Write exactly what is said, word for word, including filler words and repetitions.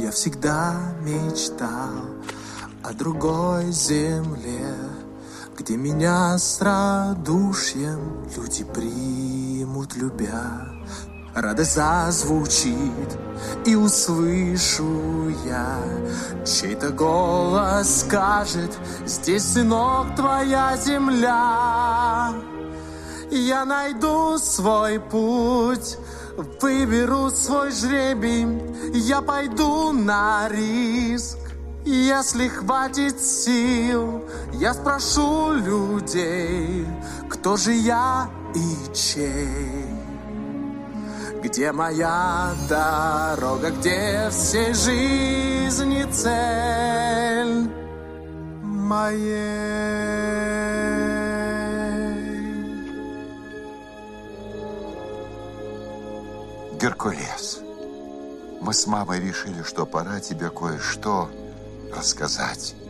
Я всегда мечтал о другой земле, где меня с радушием люди примут, любя. Радость зазвучит, и услышу я, чей-то голос скажет: здесь, сынок, твоя земля. Я найду свой путь, выберу свой жребий, я пойду на риск. Если хватит сил, я спрошу людей, кто же я и чей. Где моя дорога, где всей жизни цель моей? Геркулес, мы с мамой решили, что пора тебе кое-что рассказать.